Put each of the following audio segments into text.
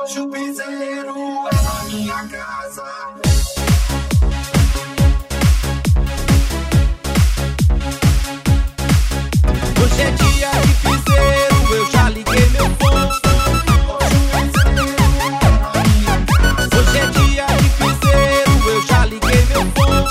Hoje o piseiro é na minha casa. Hoje é dia de piseiro, eu já liguei meu som. Hoje é dia de piseiro, eu já liguei meu som.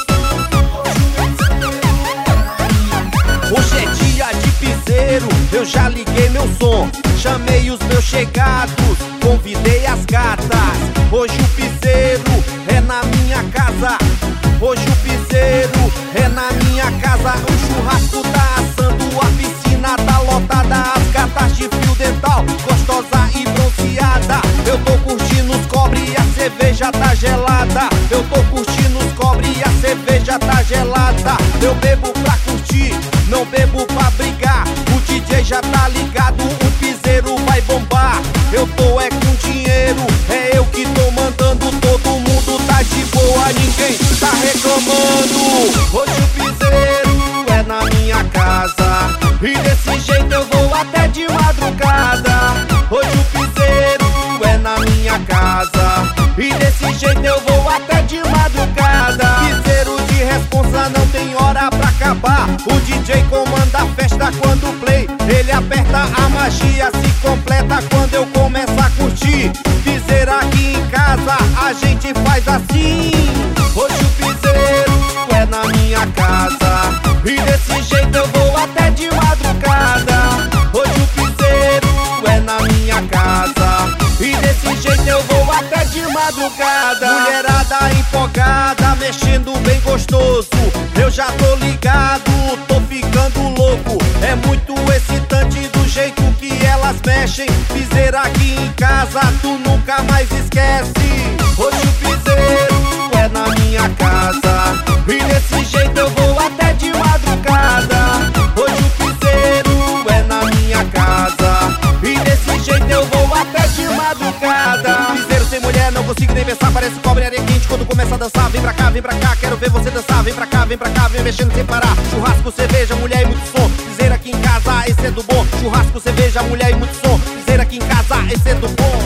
Hoje é dia de piseiro, eu já liguei meu som. Chamei os meus chegados, convidei as gatas. Hoje o piseiro é na minha casa. Hoje o piseiro é na minha casa. O churrasco tá assando, a piscina tá lotada. As gatas de fio dental, gostosa e bronzeada. Eu tô curtindo os cobre e a cerveja tá gelada. Eu tô curtindo os cobre e a cerveja tá gelada. Eu bebo pra curtir, não bebo pra brigar. O DJ já tá ligado, o piseiro vai bombar. Eu tô é com dinheiro, é eu que tô mandando. Todo mundo tá de boa, ninguém tá reclamando. Hoje o piseiro é na minha casa, e desse jeito eu vou até de madrugada. Hoje o piseiro é na minha casa, e desse jeito eu vou até de madrugada. Piseiro de responsa não tem hora pra acabar. O DJ comanda a festa quando o play ele aperta, a magia se completa quando eu começo a curtir. Piseiro aqui em casa, a gente faz assim. Hoje o piseiro é na minha casa, e desse jeito eu vou até de madrugada. Hoje o piseiro é na minha casa, e desse jeito eu vou até de madrugada. Mulherada empolgada, mexendo bem gostoso. Eu já tô ligado, tô ficando louco. É muito excitante do jeito que elas mexem. Piseiro aqui em casa, tu nunca mais esquece. Hoje o piseiro é na minha casa, e desse jeito eu vou até de madrugada. Hoje o piseiro é na minha casa, e desse jeito eu vou até de madrugada. Piseiro sem mulher, não consigo nem pensar. Parece cobre areia quente quando começa a dançar. Vem pra cá, quero ver você dançar. Vem pra cá, vem mexendo sem parar. Churrasco, cerveja, mulher e muito som. Piseiro aqui em casa, esse é do bom. Churrasco, cerveja, mulher e muito som. Piseiro aqui em casa, esse é do bom.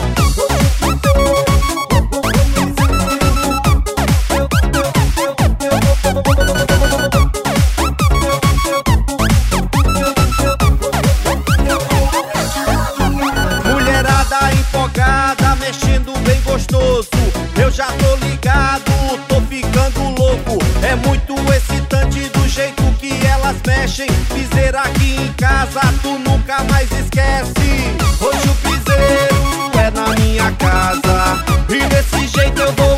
Mulherada empolgada, mexendo bem gostoso. Eu já tô ligado, tô ficando louco. É muito excitante do jeito que elas mexem. Piseiro aqui em casa, tu nunca mais esquece. Hoje o piseiro é na minha casa, e desse jeito eu vou